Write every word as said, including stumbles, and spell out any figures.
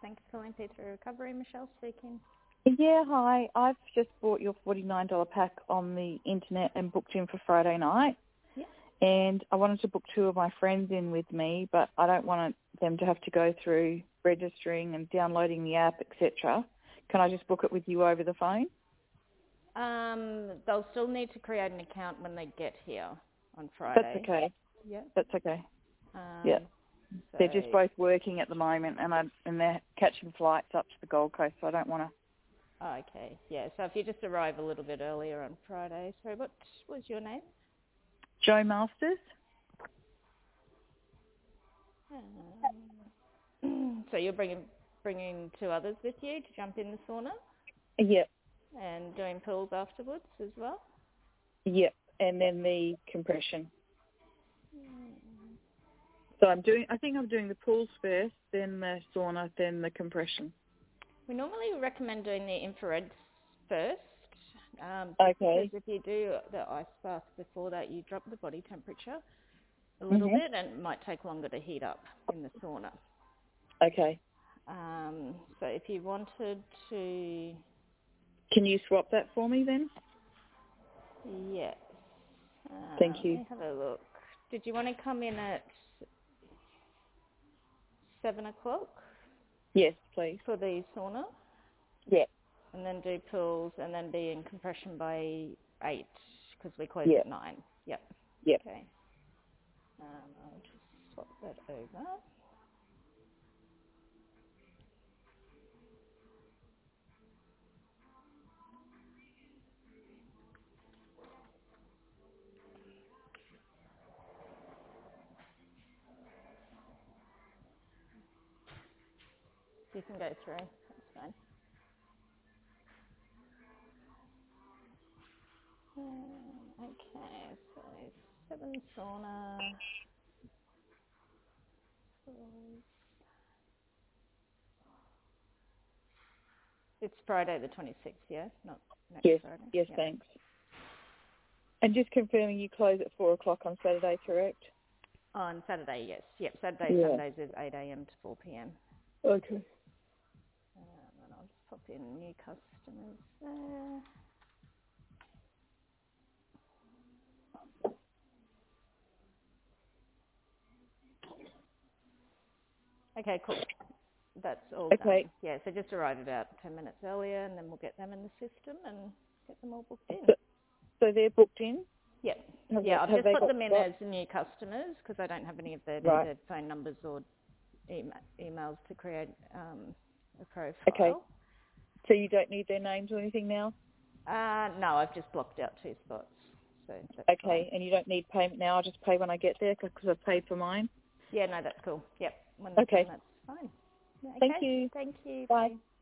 Thanks for calling P three Recovery. Michelle speaking. Yeah, hi. I've just bought your forty-nine dollars pack on the internet and booked in for Friday night. Yeah. And I wanted to book two of my friends in with me, but I don't want them to have to go through registering and downloading the app, et cetera. Can I just book it with you over the phone? Um, they'll still need to create an account when they get here on Friday. That's okay. Yeah. That's okay. Um, yeah. So, They're just both working at the moment, and I and they're catching flights up to the Gold Coast, so I don't want to. Oh, okay. Yeah. So if you just arrive a little bit earlier on Friday. Sorry, what was your name? Joe Masters. Um, so you're bringing bringing two others with you to jump in the sauna? Yep. And doing pools afterwards as well? Yep. And then the compression. So I'm doing. I think I'm doing the pools first, then the sauna, then the compression. We normally recommend doing the infrared first. Um, Okay. Because if you do the ice bath before that, you drop the body temperature a little mm-hmm. bit, and it might take longer to heat up in the sauna. Okay. Um, so if you wanted to... Can you swap that for me then? Yes. Uh, Thank you. Let me have a look. Did you want to come in at seven o'clock? Yes, please. For the sauna? Yeah. And then do pools, and then be in compression by eight, because we close yep. at nine. Yep. Yep. Okay. Um, I'll just swap that over. You can go through. That's fine. Um, okay, so seven sauna. It's Friday the twenty-sixth, yeah? Not next Yes. Friday? Yes, Yep. thanks. And just confirming you close at four o'clock on Saturday, correct? On Saturday, yes. Yep, Saturday, yeah. Sundays is eight a.m. to four p.m. Okay. Um, and I'll just pop in new customers there. Okay, cool. That's all Okay. done. Yeah, so just arrive about ten minutes earlier, and then we'll get them in the system and get them all booked in. So, so they're booked in? Yep. Have Yeah, they, I've have just they put got, them in got? as new customers because I don't have any of their, Right. their phone numbers or ema emails to create um, a profile. Okay. So you don't need their names or anything now? Uh, no, I've just blocked out two spots. So that's Okay, fine. and you don't need payment now? I'll just pay when I get there because I've paid for mine? Yeah, no, that's cool. Yep. When Okay. That's fine. Yeah, okay. Thank you. Thank you. Bye. Bye.